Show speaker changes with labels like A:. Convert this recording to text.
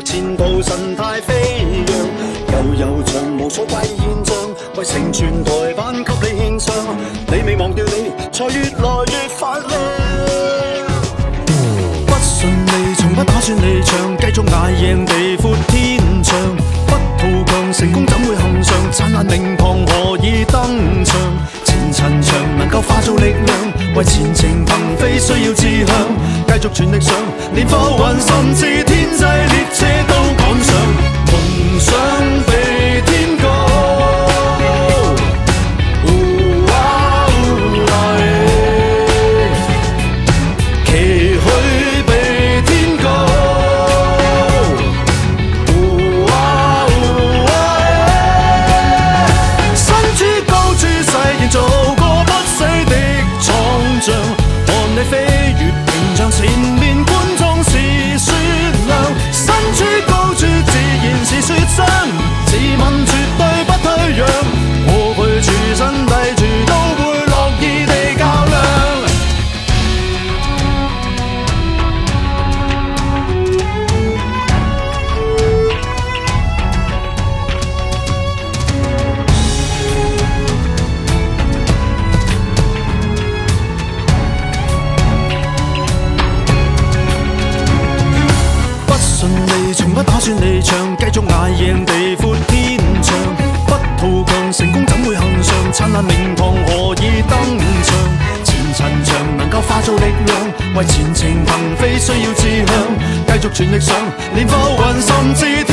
A: 着前途神态飛揚，悠長無所謂現象，為成全台版給你獻上，你未忘掉你，才越來越發亮。不順利，從不打算離場，繼續捱贏地闊天長，不圖強，成功怎會恆常？燦爛名堂何以登場？前塵長能夠化做力量，為前程騰飛需要志向，繼續全力上，連浮雲甚至天際列車都趕上，夢想比天高。前面觀眾是雪亮，身處高處自然是雪山，自問絕對不退讓，我陪住身低住都會樂意地較量。從不打算離場，繼續捱贏地闊天長，不圖強，成功怎會恆常？燦爛名堂何以登場？前塵長能夠化做力量，為前程騰飛需要志向，繼續全力上，連浮雲甚至